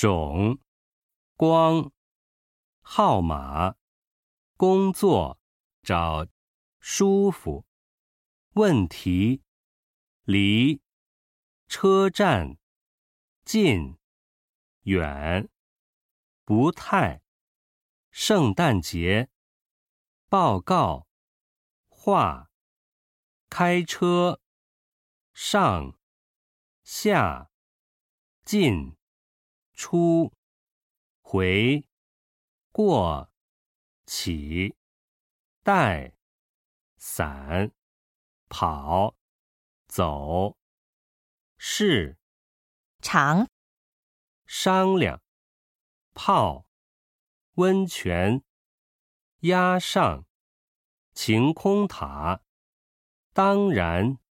种、光、号码、工作、找、舒服、问题、离、车站、近、远、不太、圣诞节、报告、画、开车、上、下、进、出、回、过、起、带、伞、跑、走、是、 长、 商量、泡、温泉、压上、晴空塔、当然、